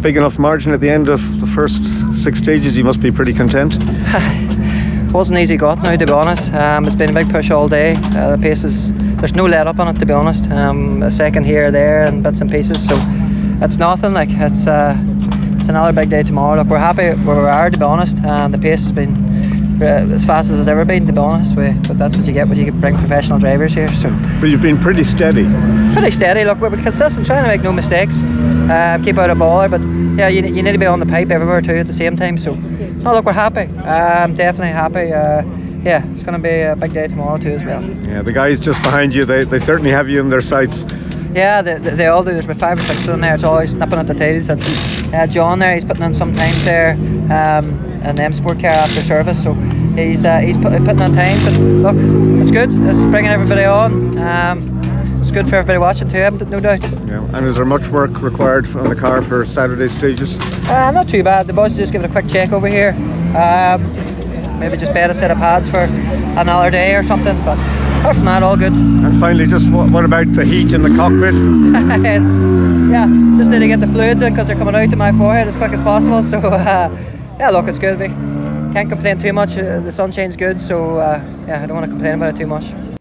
big enough margin at the end of the first 6 stages. You must be pretty content. It wasn't easy got now, to be honest. It's been a big push all day. The pace there's no let up on it, to be honest. A second here or there and bits and pieces, so it's nothing. Like it's another big day tomorrow. Look, we're happy where we are, to be honest. The pace has been as fast as it's ever been, to be honest. But that's what you get when you bring professional drivers here. So, but you've been pretty steady. Look, we're consistent, trying to make no mistakes, keep out of bother. But yeah, you need to be on the pipe everywhere too at the same time. So no, look, we're happy. Definitely happy. Yeah, it's going to be a big day tomorrow too as well. Yeah, the guys just behind you, they certainly have you in their sights. Yeah, they all do. There's about 5 or 6 of them there. It's always nipping at the tails. And John there, he's putting in some time there, in the M Sport car after service. So he's putting in time. But look, it's good. It's bringing everybody on. It's good for everybody watching too, no doubt. Yeah. And is there much work required on the car for Saturday stages? Not too bad. The boss just give it a quick check over here. Maybe just buy a set of pads for another day or something. But apart from that, all good. And finally, just what about the heat in the cockpit? Just need to get the fluids in because they're coming out to my forehead as quick as possible. So yeah, look, it's good. We can't complain too much. The sunshine's good, so I don't want to complain about it too much.